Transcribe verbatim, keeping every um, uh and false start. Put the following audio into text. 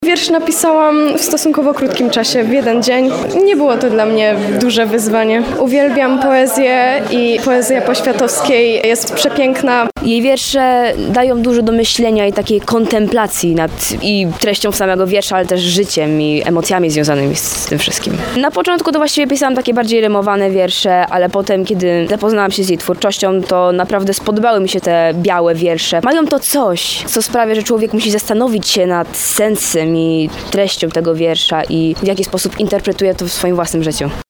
Wiersz napisałam w stosunkowo krótkim czasie, w jeden dzień. Nie było to dla mnie duże wyzwanie. Uwielbiam poezję i poezja Poświatowskiej jest przepiękna. Jej wiersze dają dużo do myślenia i takiej kontemplacji nad i treścią samego wiersza, ale też życiem i emocjami związanymi z, z tym wszystkim. Na początku to właściwie pisałam takie bardziej rymowane wiersze, ale potem, kiedy zapoznałam się z jej twórczością, to naprawdę spodobały mi się te białe wiersze. Mają to coś, co sprawia, że człowiek musi zastanowić się nad sensem i treścią tego wiersza i w jaki sposób interpretuje to w swoim własnym życiu.